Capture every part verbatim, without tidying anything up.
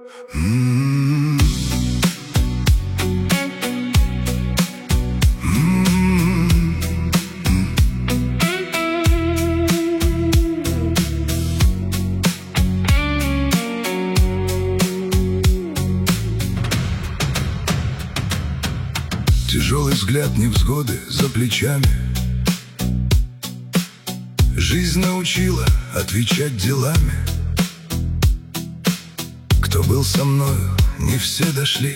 М-м-м. Тяжелый взгляд, невзгоды за плечами. Жизнь научила отвечать делами. Кто был со мною, не все дошли.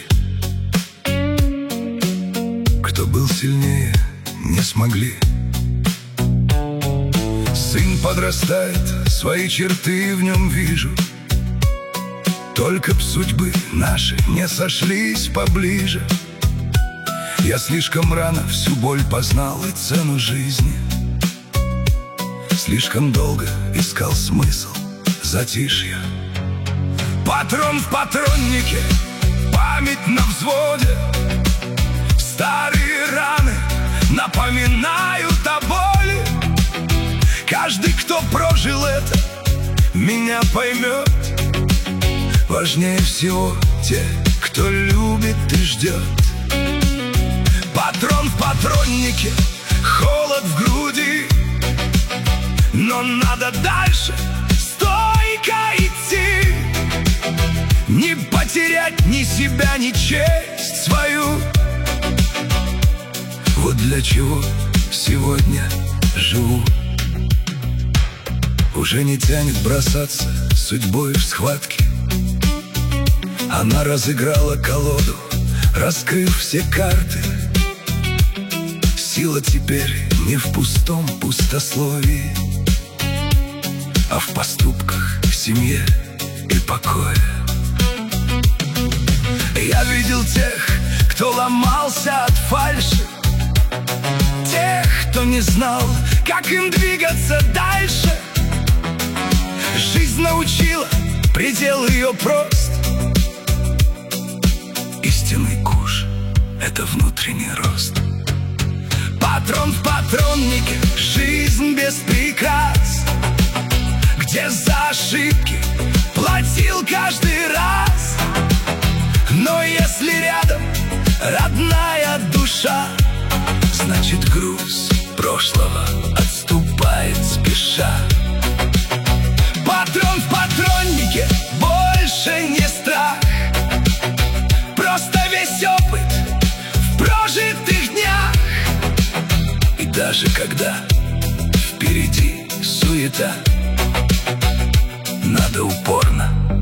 Кто был сильнее, не смогли. Сын подрастает, свои черты в нем вижу. Только б судьбы наши не сошлись поближе. Я слишком рано всю боль познал и цену жизни. Слишком долго искал смысл затишья. Патрон в патроннике, память на взводе. Старые раны напоминают о боли. Каждый, кто прожил это, меня поймет. Важнее всего те, кто любит и ждет. Патрон в патроннике, холод в груди. Но надо дальше стойко идти. Не потерять ни себя, ни честь свою. Вот для чего сегодня живу. Уже не тянет бросаться судьбой в схватки. Она разыграла колоду, раскрыв все карты. Сила теперь не в пустом пустословии, а в поступках, семье и покое. Я видел тех, кто ломался от фальши, тех, кто не знал, как им двигаться дальше. Жизнь научила, предел ее прост. Истинный куш — это внутренний рост. Патрон в патроннике, жизнь без прикрас, где за ошибки платил каждый раз. Но если рядом родная душа, значит груз прошлого отступает спеша. Патрон в патроннике, больше не страх. Просто весь опыт в прожитых днях. И даже когда впереди суета, надо упорно